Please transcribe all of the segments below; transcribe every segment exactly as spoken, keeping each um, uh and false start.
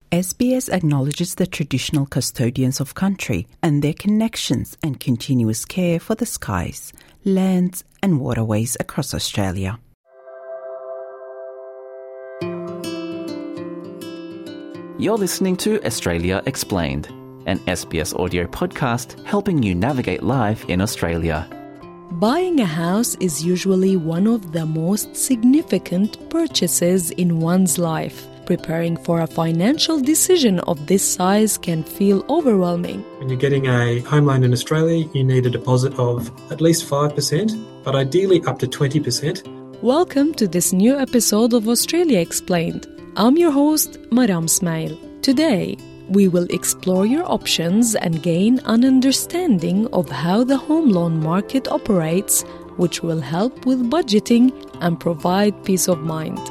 S B S acknowledges the traditional custodians of country and their connections and continuous care for the skies, lands and waterways across Australia. You're listening to Australia Explained, an S B S audio podcast helping you navigate life in Australia. Buying a house is usually one of the most significant purchases in one's life. Preparing for a financial decision of this size can feel overwhelming. When you're getting a home loan in Australia, you need a deposit of at least five percent, but ideally up to twenty percent. Welcome to this new episode of Australia Explained. I'm your host, Maram Smail. Today, we will explore your options and gain an understanding of how the home loan market operates, which will help with budgeting and provide peace of mind.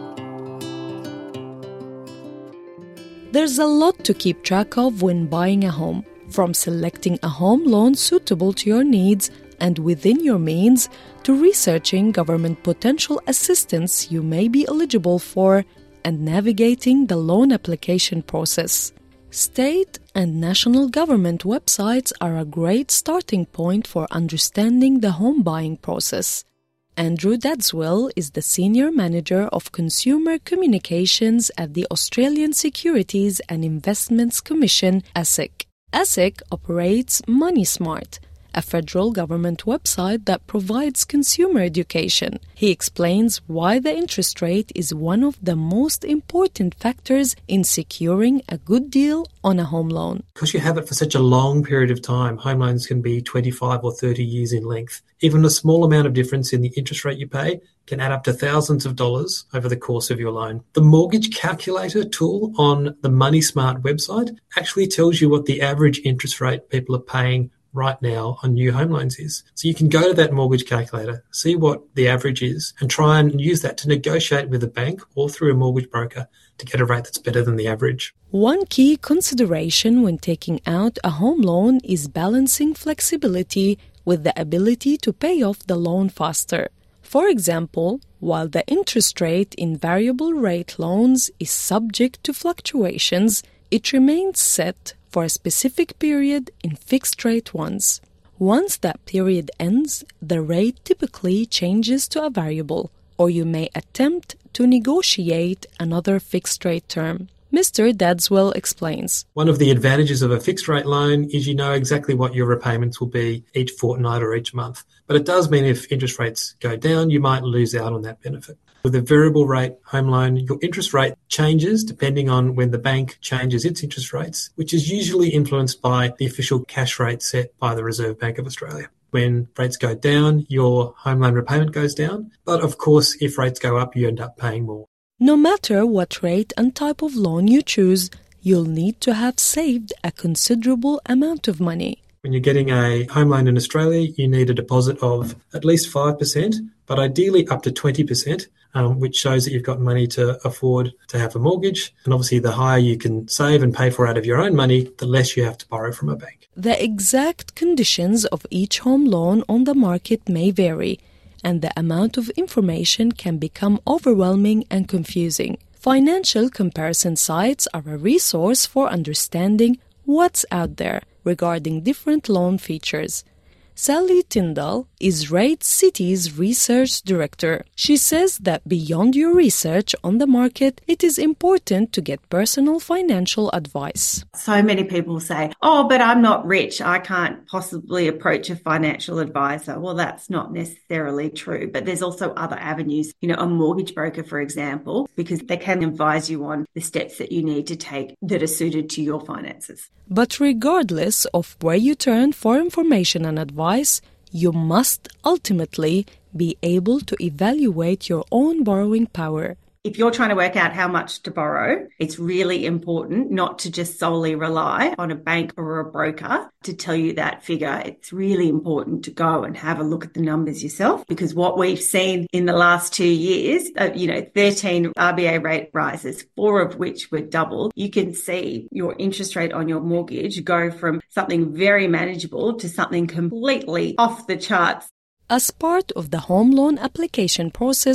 There's a lot to keep track of when buying a home, from selecting a home loan suitable to your needs and within your means, to researching government potential assistance you may be eligible for and navigating the loan application process. State and national government websites are a great starting point for understanding the home buying process. Andrew Dadswell is the Senior Manager of Consumer Communications at the Australian Securities and Investments Commission, ASIC. ASIC operates MoneySmart, a federal government website that provides consumer education. He explains why the interest rate is one of the most important factors in securing a good deal on a home loan. Because you have it for such a long period of time, home loans can be twenty-five or thirty years in length. Even a small amount of difference in the interest rate you pay can add up to thousands of dollars over the course of your loan. The mortgage calculator tool on the MoneySmart website actually tells you what the average interest rate people are paying right now on new home loans is. So you can go to that mortgage calculator, see what the average is, and try and use that to negotiate with a bank or through a mortgage broker to get a rate that's better than the average. One key consideration when taking out a home loan is balancing flexibility with the ability to pay off the loan faster. For example, while the interest rate in variable rate loans is subject to fluctuations, it remains set for a specific period in fixed-rate ones. Once that period ends, the rate typically changes to a variable, or you may attempt to negotiate another fixed-rate term. Mister Dadswell explains. One of the advantages of a fixed-rate loan is you know exactly what your repayments will be each fortnight or each month. But it does mean if interest rates go down, you might lose out on that benefit. With a variable rate home loan, your interest rate changes depending on when the bank changes its interest rates, which is usually influenced by the official cash rate set by the Reserve Bank of Australia. When rates go down, your home loan repayment goes down. But of course, if rates go up, you end up paying more. No matter what rate and type of loan you choose, you'll need to have saved a considerable amount of money. When you're getting a home loan in Australia, you need a deposit of at least five percent, but ideally up to twenty percent, um, which shows that you've got money to afford to have a mortgage. And obviously, the higher you can save and pay for out of your own money, the less you have to borrow from a bank. The exact conditions of each home loan on the market may vary, and the amount of information can become overwhelming and confusing. Financial comparison sites are a resource for understanding what's out there regarding different loan features. Sally Tyndall is Rate City's research director. She says that beyond your research on the market, it is important to get personal financial advice. So many people say, oh, but I'm not rich. I can't possibly approach a financial advisor. Well, that's not necessarily true, but there's also other avenues, you know, a mortgage broker, for example, because they can advise you on the steps that you need to take that are suited to your finances. But regardless of where you turn for information and advice, you must ultimately be able to evaluate your own borrowing power. If you're trying to work out how much to borrow, it's really important not to just solely rely on a bank or a broker to tell you that figure. It's really important to go and have a look at the numbers yourself, because what we've seen in the last two years, uh, you know, thirteen R B A rate rises, four of which were doubled. You can see your interest rate on your mortgage go from something very manageable to something completely off the charts. As part of the home loan application process,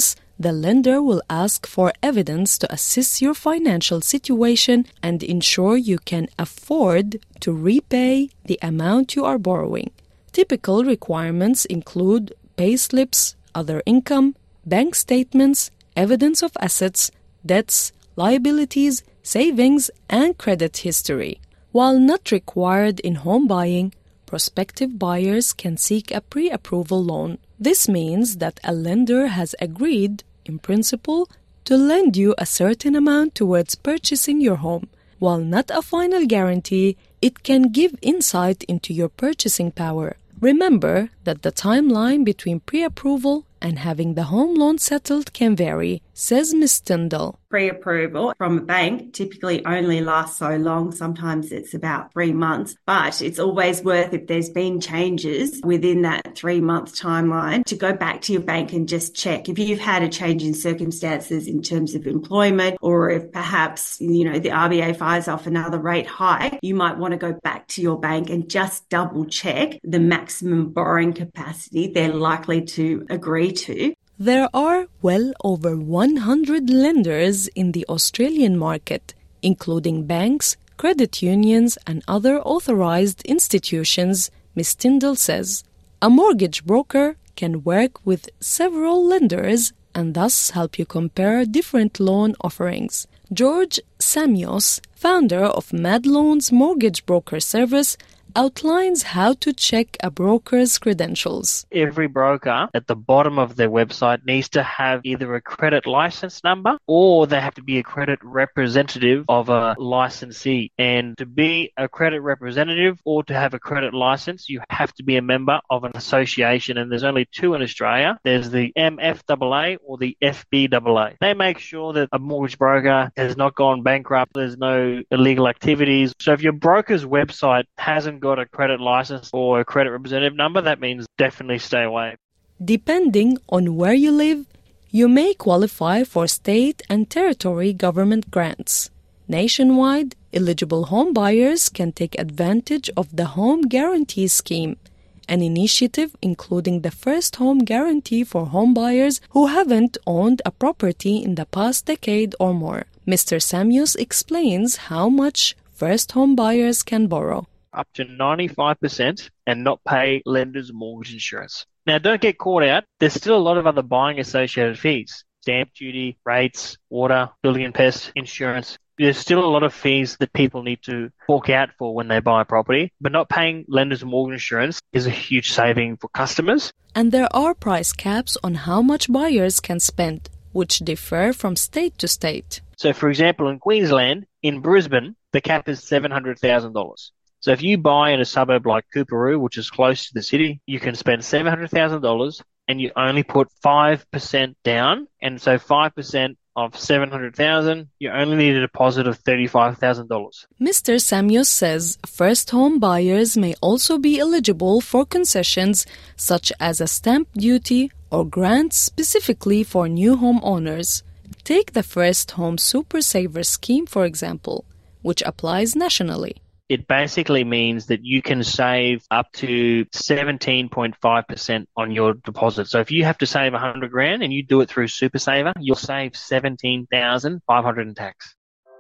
The lender will ask for evidence to assess your financial situation and ensure you can afford to repay the amount you are borrowing. Typical requirements include payslips, other income, bank statements, evidence of assets, debts, liabilities, savings, and credit history. While not required in home buying, prospective buyers can seek a pre-approval loan. This means that a lender has agreed, in principle, to lend you a certain amount towards purchasing your home. While not a final guarantee, it can give insight into your purchasing power. Remember that the timeline between pre-approval and having the home loan settled can vary, says Miz Tyndall. Pre-approval from a bank typically only lasts so long. Sometimes it's about three months, but it's always worth, if there's been changes within that three-month timeline, to go back to your bank and just check. If you've had a change in circumstances in terms of employment, or if perhaps, you know, the R B A fires off another rate hike, you might want to go back to your bank and just double check the maximum borrowing capacity they're likely to agree to. There are well over one hundred lenders in the Australian market, including banks, credit unions, and other authorized institutions, Miz Tyndall says. A mortgage broker can work with several lenders and thus help you compare different loan offerings. George Samios, founder of Mad Loans Mortgage Broker Service, outlines how to check a broker's credentials. Every broker at the bottom of their website needs to have either a credit license number or they have to be a credit representative of a licensee. And to be a credit representative or to have a credit license, you have to be a member of an association. And there's only two in Australia. There's the M F A A or the F B A A. They make sure that a mortgage broker has not gone bankrupt. There's no illegal activities. So if your broker's website hasn't got a credit license or a credit representative number, that means definitely stay away. Depending on where you live, you may qualify for state and territory government grants. Nationwide, eligible home buyers can take advantage of the Home Guarantee Scheme, an initiative including the first home guarantee for home buyers who haven't owned a property in the past decade or more. Mister Samios explains how much first home buyers can borrow. Up to ninety-five percent and not pay lender's mortgage insurance. Now, don't get caught out. There's still a lot of other buying associated fees. Stamp duty, rates, water, building and pest insurance. There's still a lot of fees that people need to fork out for when they buy a property, but not paying lender's mortgage insurance is a huge saving for customers. And there are price caps on how much buyers can spend, which differ from state to state. So, for example, in Queensland, in Brisbane, the cap is seven hundred thousand dollars. So if you buy in a suburb like Coorparoo, which is close to the city, you can spend seven hundred thousand dollars and you only put five percent down. And so five percent of seven hundred thousand dollars, you only need a deposit of thirty-five thousand dollars. Mister Samios says first home buyers may also be eligible for concessions such as a stamp duty or grants specifically for new home owners. Take the First Home Super Saver scheme, for example, which applies nationally. It basically means that you can save up to seventeen point five percent on your deposit. So if you have to save one hundred grand and you do it through Super Saver, you'll save seventeen thousand five hundred in tax.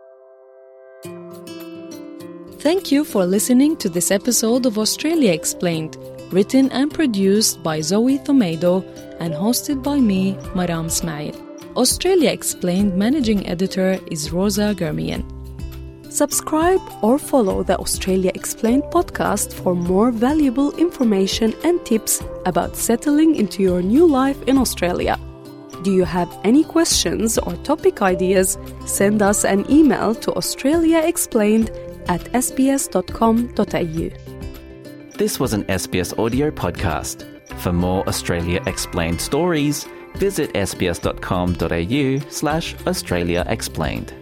Thank you for listening to this episode of Australia Explained, written and produced by Zoe Tomato and hosted by me, Maram Smail. Australia Explained managing editor is Rosa Germian. Subscribe or follow the Australia Explained podcast for more valuable information and tips about settling into your new life in Australia. Do you have any questions or topic ideas? Send us an email to australiaexplained at s b s dot com dot a u. This was an S B S audio podcast. For more Australia Explained stories, visit s b s dot com dot a u slash Australia Explained.